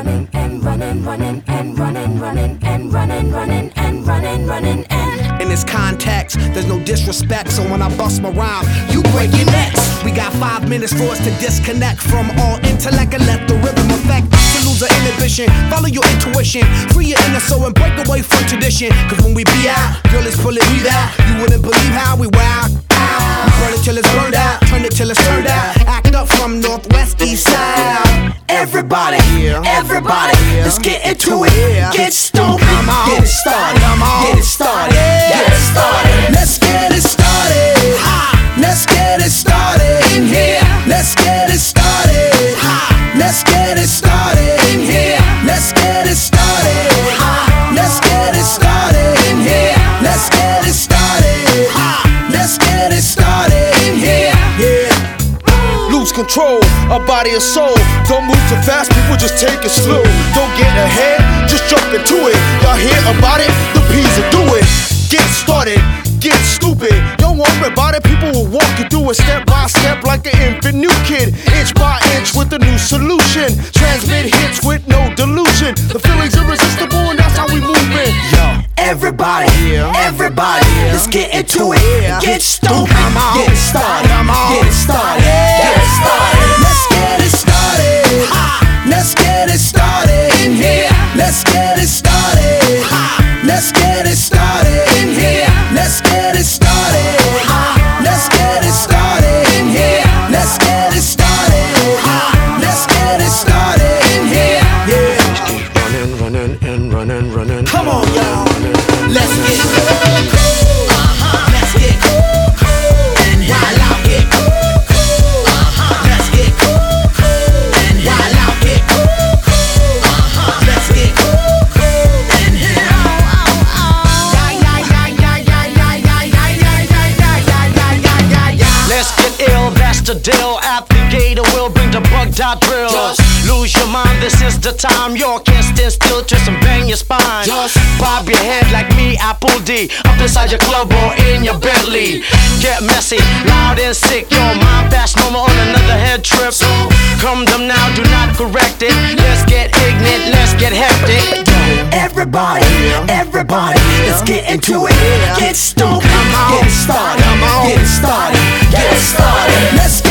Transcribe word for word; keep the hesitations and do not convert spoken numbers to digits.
running and running, running and running, running and running, running and running, running and. In this context, there's no disrespect, so when I bust my rhyme, you break your necks. We got five minutes for us to disconnect from all intellect and let the rhythm affect. To lose our inhibition, follow your intuition, free your inner soul and break away from tradition. Cause when we be out, girl, it's pulling me out. You wouldn't believe how we wow. We burn it till it's burned out, turn it till it's turned out. Act up from northwest, east side. Everybody, everybody, let's get into it. Get stupid, get it started, get it started, get it started. Let's get it started. Let's get it started in here. Let's get it started. Let's get it started in here. Let's get it started. Let's get it started in here. Let's get it started. Let's get it started in here. Yeah. Lose control, a body and soul. Don't move too fast, people just take it slow. Don't get ahead, just jump into it. Y'all hear about it? The P's will do it. Get started, get stupid. Don't worry about it, people will walk you through it step by step like an infant new kid. Inch by inch with a new solution. Transmit hits with no delusion. The feeling's irresistible and that's how we move it. Yo. Everybody, everybody, let's get into it. Get stupid, get it started, get it started, get it started. Let's get it started. Let's get it started in here. Let's get it started. Let's get it started in here. Let's get it started. Let's get it started in here. Let's get it started. Let's get it started in here. Yeah. Keep running, running, and running, running. Come on, y'all. Let's get cool, uh-huh. Let's get cool, cool, and while out get cool, cool, uh-huh. Let's get cool, cool, and while out get cool, cool, uh-huh. Let's get cool, cool, and here. Let's get ill, that's the deal. Applicator will bring the bug dot drill. Just lose your mind, this is the time. You can't stand still, twist and bang your spine. Just bob your head like me, Apple D. Up inside your club or in your Bentley. Get messy, loud and sick. Your mind fast, normal on another head trip. So come them now, do not correct it. Let's get ignorant, let's get hectic. Everybody, everybody, let's get into it. Get stupid, get it started, get it started, get it started. Let's get